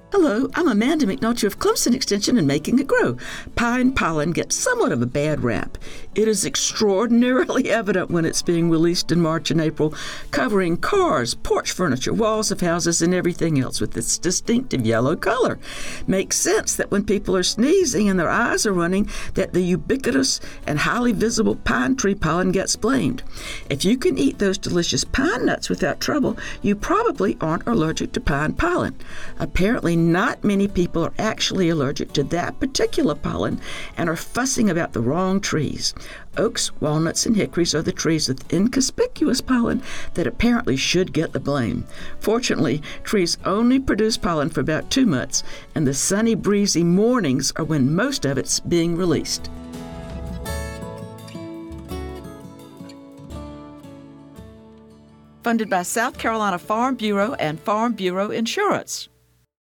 Hello, I'm Amanda McNulty of Clemson Extension and Making It Grow. Pine pollen gets somewhat of a bad rap. It is extraordinarily evident when it's being released in March and April, covering cars, porch furniture, walls of houses, and everything else with its distinctive yellow color. Makes sense that when people are sneezing and their eyes are running, that the ubiquitous and highly visible pine tree pollen gets blamed. If you can eat those delicious pine nuts without trouble, you probably aren't allergic to pine pollen. Apparently, not many people are actually allergic to that particular pollen and are fussing about the wrong trees. Oaks, walnuts, and hickories are the trees with inconspicuous pollen that apparently should get the blame. Fortunately, trees only produce pollen for about 2 months, and the sunny, breezy mornings are when most of it's being released. Funded by South Carolina Farm Bureau and Farm Bureau Insurance.